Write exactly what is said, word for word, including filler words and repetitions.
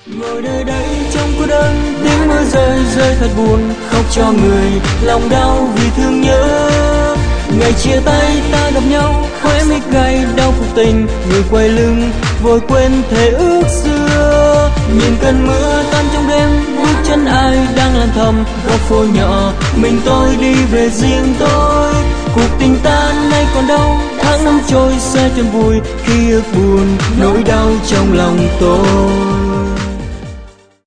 Ngồi nơi đây trong cô đơn, tiếng mưa rơi rơi thật buồn, khóc cho người lòng đau vì thương nhớ. Ngày chia tay ta gặp nhau, khóe mít gay đau cuộc tình, người quay lưng vội quên thề ước xưa. Nhìn cơn mưa tan trong đêm, bước chân ai đang lặng thầm góc phố nhỏ, mình tôi đi về riêng tôi. Cuộc tình ta nay còn đâu, tháng năm trôi xa chân vui, khi ước buồn nỗi đau trong lòng tôi.